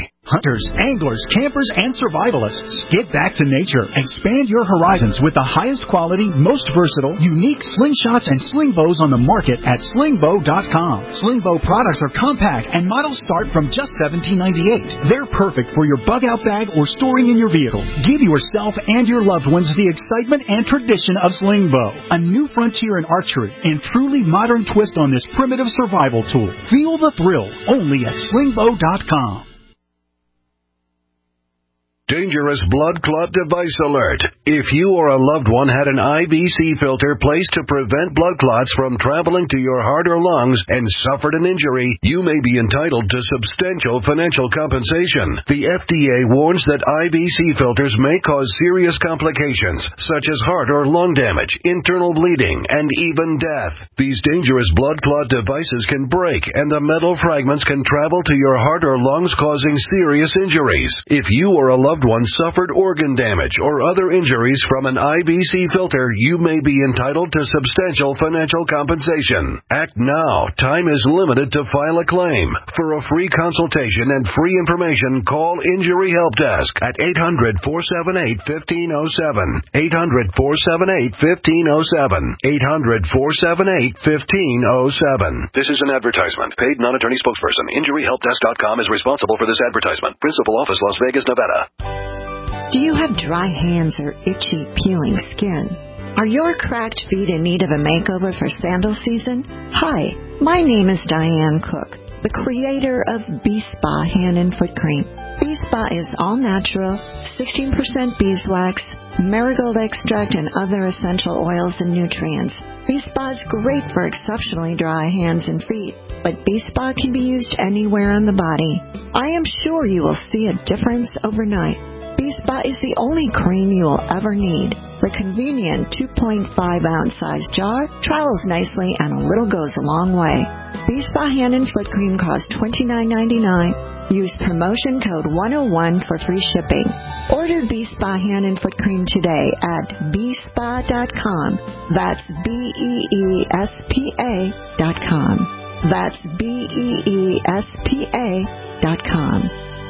injury. Hunters, anglers, campers, and survivalists. Get back to nature. Expand your horizons with the highest quality, most versatile, unique slingshots and sling bows on the market at sling bow dot com. Sling bow products are compact and models start from just seventeen ninety-eight. They're perfect for your bug-out bag or storing in your vehicle. Give yourself and your loved ones the excitement and tradition of sling bow. A new frontier in archery and truly modern twist on this primitive survival tool. Feel the thrill only at sling bow dot com. Dangerous blood clot device alert. If you or a loved one had an I V C filter placed to prevent blood clots from traveling to your heart or lungs and suffered an injury, you may be entitled to substantial financial compensation. The F D A warns that I V C filters may cause serious complications, such as heart or lung damage, internal bleeding, and even death. These dangerous blood clot devices can break, and the metal fragments can travel to your heart or lungs, causing serious injuries. If you or a loved one suffered organ damage or other injuries from an I V C filter, you may be entitled to substantial financial compensation. Act now. Time is limited to file a claim. For a free consultation and free information, call Injury Help Desk at eight hundred, four seven eight, one five zero seven. eight hundred, four seven eight, one five zero seven. eight hundred, four seven eight, one five zero seven. This is an advertisement. Paid non-attorney spokesperson. Injury Help Desk dot com is responsible for this advertisement. Principal office, Las Vegas, Nevada. Do you have dry hands or itchy, peeling skin? Are your cracked feet in need of a makeover for sandal season? Hi, my name is Diane Cook, the creator of B-Spa Hand and Foot Cream. B-Spa is all natural, sixteen percent beeswax, marigold extract, and other essential oils and nutrients. B-Spa is great for exceptionally dry hands and feet, but B-Spa can be used anywhere on the body. I am sure you will see a difference overnight. B-Spa is the only cream you will ever need. The convenient two point five ounce size jar travels nicely, and a little goes a long way. B-Spa Hand and Foot Cream costs twenty-nine ninety-nine. Use promotion code one oh one for free shipping. Order B-Spa Hand and Foot Cream today at B spa dot com. That's B E E S P A dot com. That's B E E S P A dot com.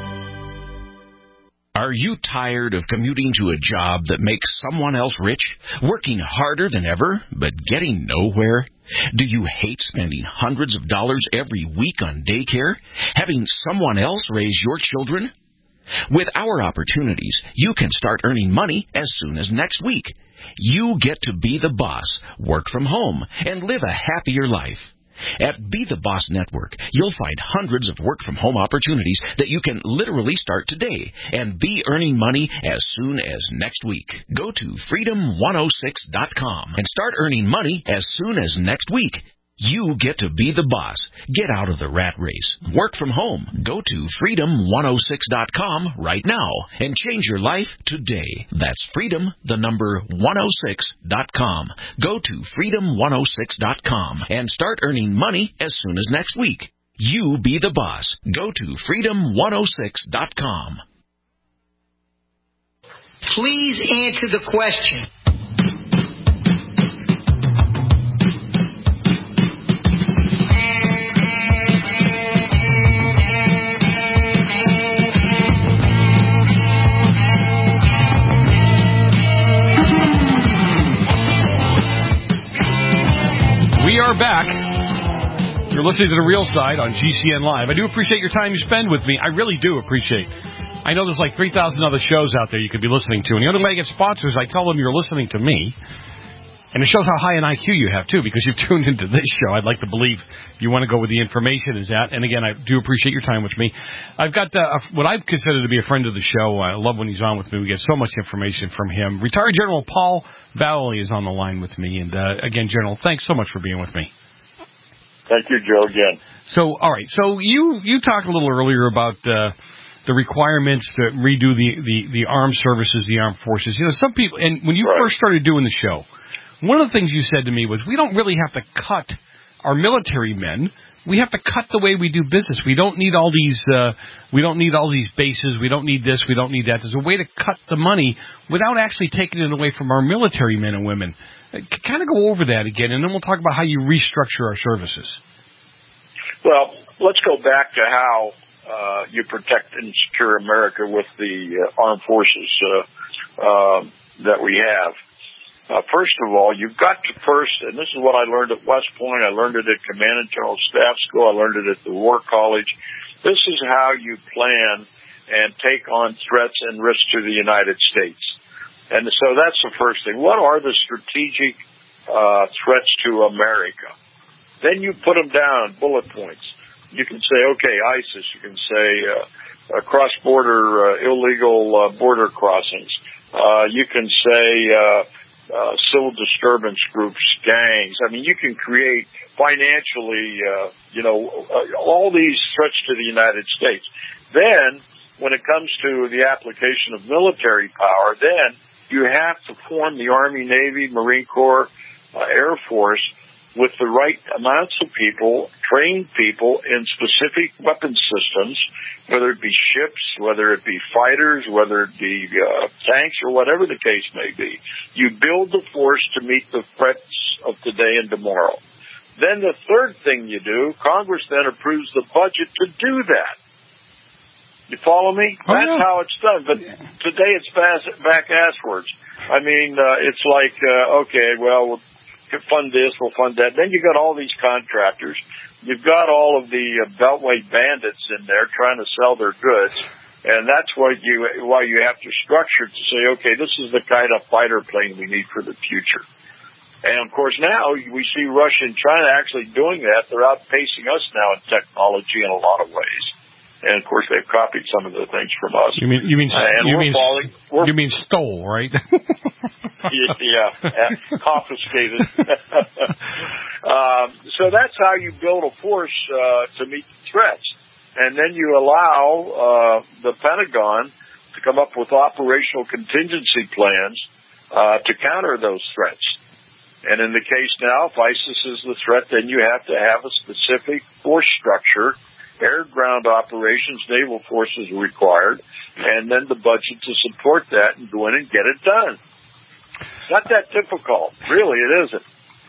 Are you tired of commuting to a job that makes someone else rich, working harder than ever, but getting nowhere? Do you hate spending hundreds of dollars every week on daycare, having someone else raise your children? With our opportunities, you can start earning money as soon as next week. You get to be the boss, work from home, and live a happier life. At Be the Boss Network, you'll find hundreds of work-from-home opportunities that you can literally start today and be earning money as soon as next week. Go to freedom one oh six dot com and start earning money as soon as next week. You get to be the boss. Get out of the rat race. Work from home. Go to freedom one oh six dot com right now and change your life today. That's freedom, the number one oh six dot com. Go to freedom one oh six dot com and start earning money as soon as next week. You be the boss. Go to freedom one oh six dot com. Please answer the question. We are back. You're listening to The Real Side on G C N Live. I do appreciate your time you spend with me. I really do appreciate. I know there's like three thousand other shows out there you could be listening to. And the only way I get sponsors, I tell them you're listening to me. And it shows how high an I Q you have, too, because you've tuned into this show. I'd like to believe you want to go where the information is at. And, again, I do appreciate your time with me. I've got uh, what I've considered to be a friend of the show. I love when he's on with me. We get so much information from him. Retired General Paul Vallely is on the line with me. And, uh, again, General, thanks so much for being with me. Thank you, Joe, again. So, all right. So you, you talked a little earlier about uh, the requirements to redo the, the, the armed services, the armed forces. You know, some people, and when you right. first started doing the show, one of the things you said to me was, we don't really have to cut our military men. We have to cut the way we do business. We don't need all these. Uh, we don't need all these bases. We don't need this. We don't need that. There's a way to cut the money without actually taking it away from our military men and women. Uh, kind of go over that again, and then we'll talk about how you restructure our services. Well, let's go back to how uh, you protect and secure America with the uh, armed forces uh, uh, that we have. Uh, first of all, you've got to first, and this is what I learned at West Point, I learned it at Command and General Staff School, I learned it at the War College. This is how you plan and take on threats and risks to the United States. And so that's the first thing. What are the strategic uh, threats to America? Then you put them down, bullet points. You can say, okay, ISIS. You can say uh, uh, cross-border uh, illegal uh, border crossings. Uh, you can say uh, uh, civil disturbance groups, gangs. I mean, you can create financially, uh, you know, uh, all these threats to the United States. Then, when it comes to the application of military power, then you have to form the Army, Navy, Marine Corps, uh, Air Force with the right amounts of people, trained people in specific weapon systems, whether it be ships, whether it be fighters, whether it be uh, tanks, or whatever the case may be. You build the force to meet the threats of today and tomorrow. Then the third thing you do, Congress then approves the budget to do that. You follow me? Oh, That's yeah. how it's done. But today it's back asswards. I mean, uh, it's like, uh, okay, well, we'll fund this, we'll fund that. Then you got all these contractors. You've got all of the uh, Beltway bandits in there trying to sell their goods. And that's what you, why you have to structure to say, okay, this is the kind of fighter plane we need for the future. And, of course, now we see Russia and China actually doing that. They're outpacing us now in technology in a lot of ways. And, of course, they've copied some of the things from us. You mean you mean uh, and you we're mean falling, we're, you mean stole, right? yeah, yeah, confiscated. um, so that's how you build a force uh, to meet the threats. And then you allow uh, the Pentagon to come up with operational contingency plans uh, to counter those threats. And in the case now, if ISIS is the threat, then you have to have a specific force structure, air-ground operations, naval forces required, and then the budget to support that and go in and get it done. It's not that difficult. Really, it isn't.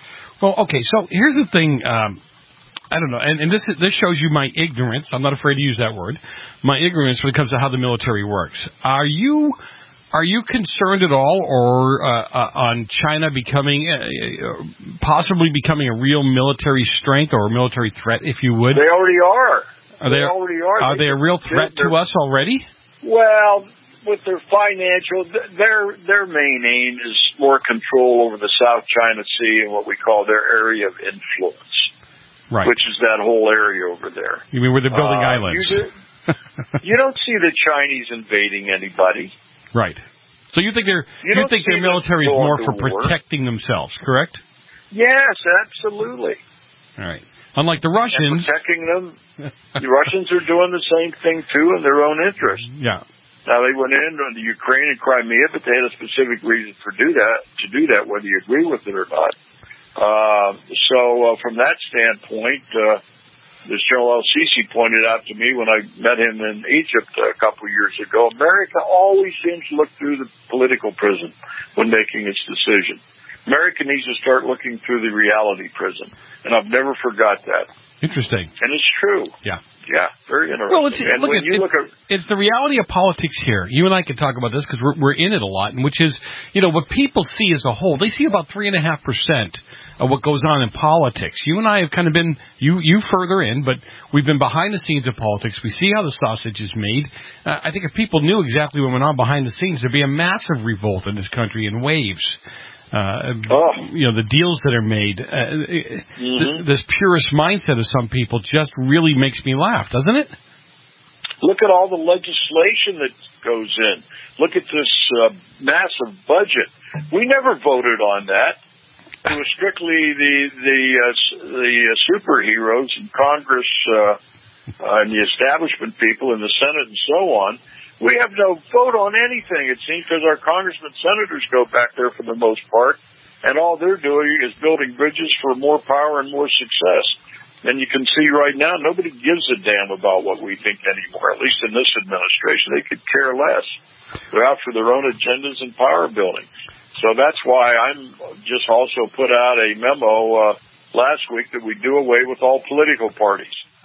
Well, okay, so here's the thing. Um, I don't know, and, and this is, this shows you my ignorance. I'm not afraid to use that word. My ignorance when it comes to how the military works. Are you... Are you concerned at all, or uh, uh, on China becoming, uh, possibly becoming a real military strength or a military threat, if you would? They already are. Are they, they already are. Are they, they a real threat to us already? Well, with their financial, their their main aim is more control over the South China Sea and what we call their area of influence, right? Which is that whole area over there. You mean where they're building uh, islands? You, do, you don't see the Chinese invading anybody. Right. So you think they're you, you think their military is more for war. protecting themselves, correct? Yes, absolutely. All right. Unlike the Russians, and protecting them, the Russians are doing the same thing too in their own interest. Yeah. Now they went in on the Ukraine and Crimea, but they had a specific reason for do that to do that, whether you agree with it or not. Uh, so uh, from that standpoint. Uh, As General El-Sisi pointed out to me when I met him in Egypt a couple of years ago, America always seems to look through the political prism when making its decision. America needs to start looking through the reality prism, and I've never forgot that. Interesting. And it's true. Yeah. Yeah, very interesting. Well, it's, and look, when at, you it's, look at, it's the reality of politics here. You and I can talk about this because we're, we're in it a lot, and which is, you know, what people see as a whole. They see about three and a half percent of what goes on in politics. You and I have kind of been, you you further in, but we've been behind the scenes of politics. We see how the sausage is made. Uh, I think if people knew exactly what went on behind the scenes, there'd be a massive revolt in this country in waves. Uh, oh. You know, the deals that are made, uh, mm-hmm. th- this purist mindset of some people just really makes me laugh, doesn't it? Look at all the legislation that goes in. Look at this uh, massive budget. We never voted on that. It was strictly the the uh, the uh, superheroes in Congress uh, uh, and the establishment people in the Senate and so on. We have no vote on anything, it seems, because our congressmen and senators go back there for the most part, and all they're doing is building bridges for more power and more success. And you can see right now, nobody gives a damn about what we think anymore, at least in this administration. They could care less. They're out for their own agendas and power building. So that's why I'm just also put out a memo uh, last week that we do away with all political parties.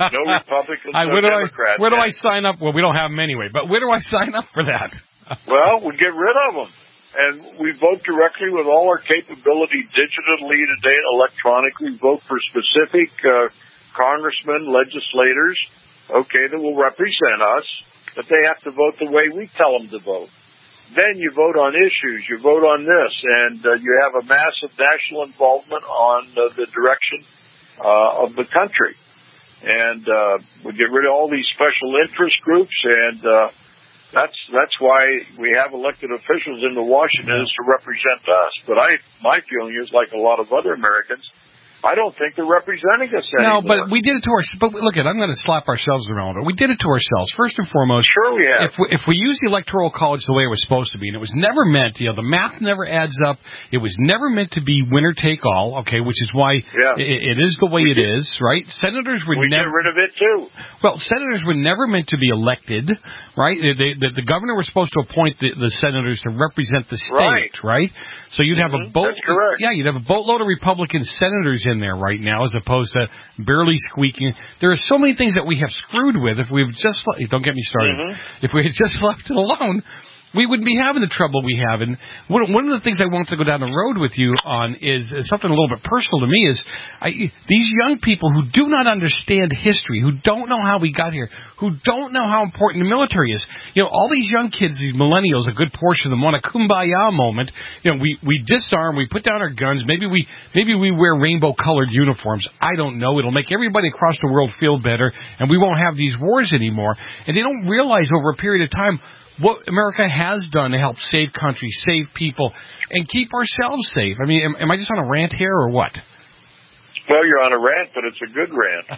No Republicans, I, no where do Democrats. I, where do I sign up? Well, we don't have them anyway, but where do I sign up for that? Well, we get rid of them. And we vote directly with all our capability digitally today, electronically. Vote for specific uh, congressmen, legislators, okay, that will represent us, but they have to vote the way we tell them to vote. Then you vote on issues, you vote on this, and uh, you have a massive national involvement on uh, the direction uh, of the country. And uh, we get rid of all these special interest groups, and uh, that's that's why we have elected officials in Washington is to represent us. But I, my feeling is, like a lot of other Americans, I don't think they're representing us anymore. No, but we did it to ourselves. But look, at I'm going to slap ourselves around. We did it to ourselves. First and foremost, sure we have. If we, if we use the Electoral College the way it was supposed to be, and it was never meant, you know, the math never adds up. It was never meant to be winner take all. Okay, which is why yeah. it, it is the way we it did. is, right? Senators were we never get rid of it too. Well, senators were never meant to be elected, right? They, they, the, the governor was supposed to appoint the, the senators to represent the state, right? right? So you'd have mm-hmm. a boat. That's correct. Yeah, you'd have a boatload of Republican senators in there right now, as opposed to barely squeaking. There are so many things that we have screwed with. If we've just don't get me started. Mm-hmm. If we had just left it alone, we wouldn't be having the trouble we have. And one, one of the things I want to go down the road with you on is, is something a little bit personal to me is I, these young people who do not understand history, who don't know how we got here, who don't know how important the military is. You know, all these young kids, these millennials, a good portion of them want a kumbaya moment. You know, we, we disarm, we put down our guns, maybe we maybe we wear rainbow-colored uniforms. I don't know. It'll make everybody across the world feel better, and we won't have these wars anymore. And they don't realize over a period of time what America has done to help save countries, save people, and keep ourselves safe. I mean, am, am I just on a rant here or what? Well, you're on a rant, but it's a good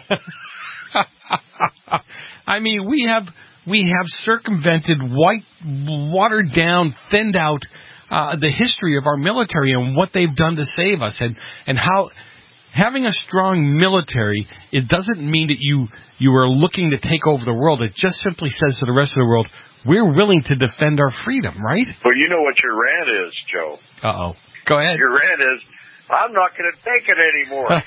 rant. I mean, we have we have circumvented, white, watered down, thinned out uh, the history of our military and what they've done to save us, and and how. Having a strong military, it doesn't mean that you you are looking to take over the world. It just simply says to the rest of the world, we're willing to defend our freedom, right? Well, you know what your rant is, Joe. Uh-oh. Go ahead. Your rant is, I'm not going to take it anymore.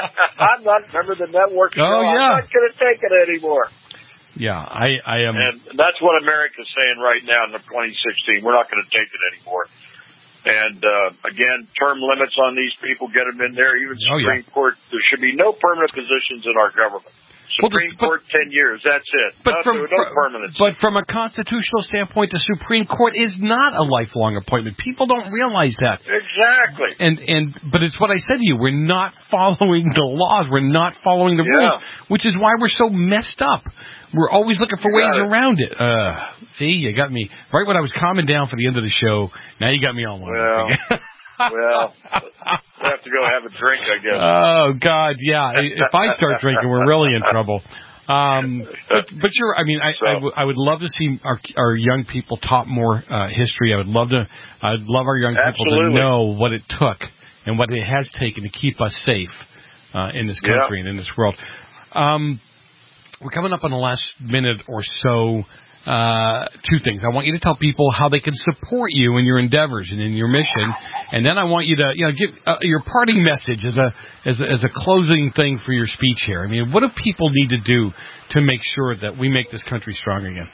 I'm not, remember the network show? Oh, yeah. I'm not going to take it anymore. Yeah, I, I am. And that's what America's saying right now in the twenty sixteen. We're not going to take it anymore. And, uh, again, term limits on these people, get them in there. Even Supreme oh, yeah. Court, there should be no permanent positions in our government. Supreme well, Court, ten years, that's it. But no, from, no permanence. But from a constitutional standpoint, the Supreme Court is not a lifelong appointment. People don't realize that. Exactly. And, and but it's what I said to you. We're not following the laws. We're not following the yeah. rules, which is why we're so messed up. We're always looking for you ways it. around it. Uh, see, you got me. Right when I was calming down for the end of the show, now you got me on one. Well. Well, we'll have to go have a drink, I guess. Oh, God, yeah. If I start drinking, we're really in trouble. Um, but, but you're, I mean, I, so. I, w- I would love to see our, our young people taught more uh, history. I would love to, I'd love our young people Absolutely. to know what it took and what it has taken to keep us safe uh, in this country yeah. and in this world. Um, we're coming up on the last minute or so. Uh, two things. I want you to tell people how they can support you in your endeavors and in your mission, and then I want you to, you know, give uh, your parting message as a, as a as a closing thing for your speech here. I mean, what do people need to do to make sure that we make this country strong again?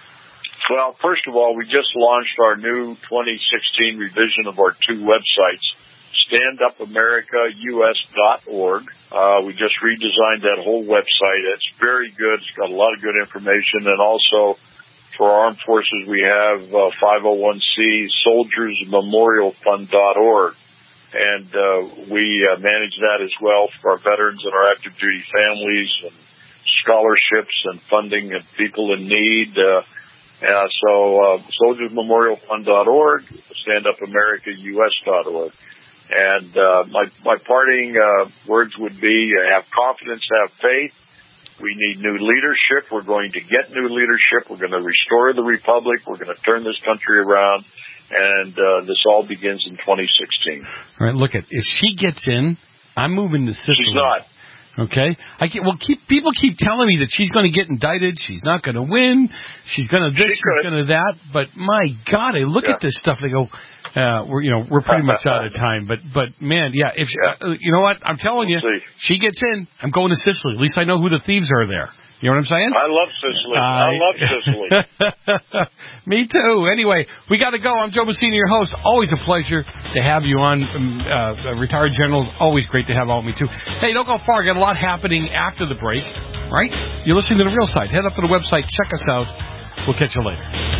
Well, first of all, we just launched our new twenty sixteen revision of our two websites, stand up america u s dot org. Uh, we just redesigned that whole website. It's very good. It's got a lot of good information, and also for our armed forces, we have uh, five oh one c soldiers memorial fund dot org. And uh, we uh, manage that as well for our veterans and our active duty families, and scholarships and funding of people in need. Uh, uh, so uh, soldiers memorial fund dot org, stand up america u s dot org. And uh, my, my parting uh, words would be uh, have confidence, have faith. We need new leadership. We're going to get new leadership. We're going to restore the republic. We're going to turn this country around. And uh, this all begins in twenty sixteen. All right, look, at if she gets in, I'm moving to Sicily. She's not. Okay? I keep, well, keep people keep telling me that she's going to get indicted. She's not going to win. She's going to this. She she's going to that. But my God, I look yeah. at this stuff. They go, uh, we're you know we're pretty much out of time. But but man, yeah. If yeah. Uh, you know what I'm telling you, we'll she gets in. I'm going to Sicily. At least I know who the thieves are there. You know what I'm saying? I love Sicily. I, I love Sicily. Me too. Anyway, we got to go. I'm Joe Messina, your host. Always a pleasure to have you on. Um, uh, retired generals, always great to have all me too. Hey, don't go far. Got a lot happening after the break, right? You're listening to The Real Side. Head up to the website. Check us out. We'll catch you later.